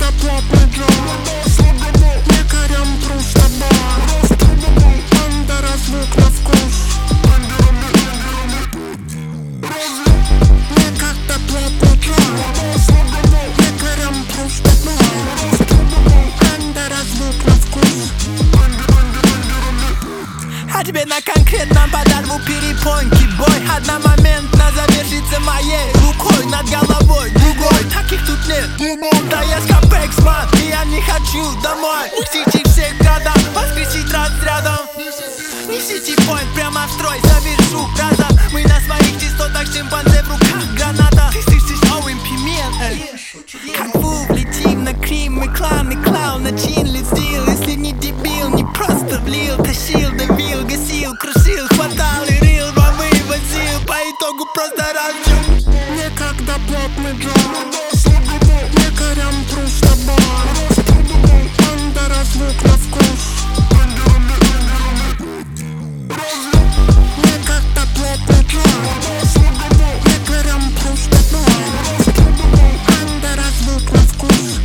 Некогда плотный джаз, якорям просто бар. Бандера звук на вкус. Некогда плотный джаз, якорям просто бар. Бандера звук на вкус. А тебе на конкретном подорву перепонки, бой. Одномоментно завершится моей рукой над головой, другой. Таких тут нет, да я скапексман, и я не хочу домой. Несите всех городам, воскресить разрядом. Несите поинт прямо в строй, завершу разом. Мы на своих частотах, шимпанзе в руках граната. Ты слышишь OMP мен, как вув, летим на крим. Мы клан и клаун, начинли стил. Если не дебил, не просто влил. Тащил, давил, гасил, крушил, хватал и рил, вывозил. По итогу просто разжил. Некогда плотный джаз, якорям просто бар. Бандера звук на вкус. Некогда плотный джаз, якорям просто бар. Бандера звук на вкус.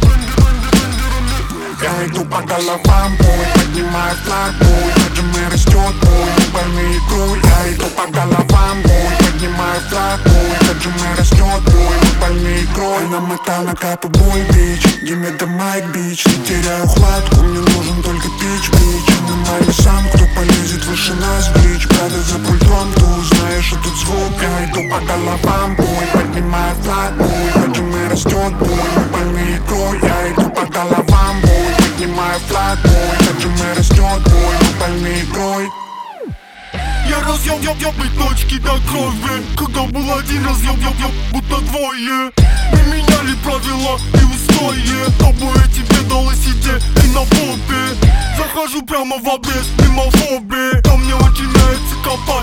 Я иду по головам, бой, поднимаю флаг, бой. Хаджиме растет, бой, больные игрой. Я иду по головам, бой, поднимаю флаг, бой. Хаджиме растет, бой, больные игрой. Я намотал на капы бой, бич. Give me the mic, бич. Не теряю хватку, мне нужен только пич, бич. Аномальный сам, кто полезет выше нас, бич. Правда за пультом, ты узнаешь этот звук. Я иду по головам, бой, поднимаю флаг, бой. Хаджиме растет, бой, больные игрой. Я иду по головам, бой, поднимаю флаг, бой. Хаджиме растет, бой, больные игрой. Я разъем, быть точки до крови. Когда был один разъем, будто двое. Мы меняли правила и устои, чтобы тебе дало сидеть и на попе. Захожу прямо в обрез, мимо фобии. Там мне очень нравится копать.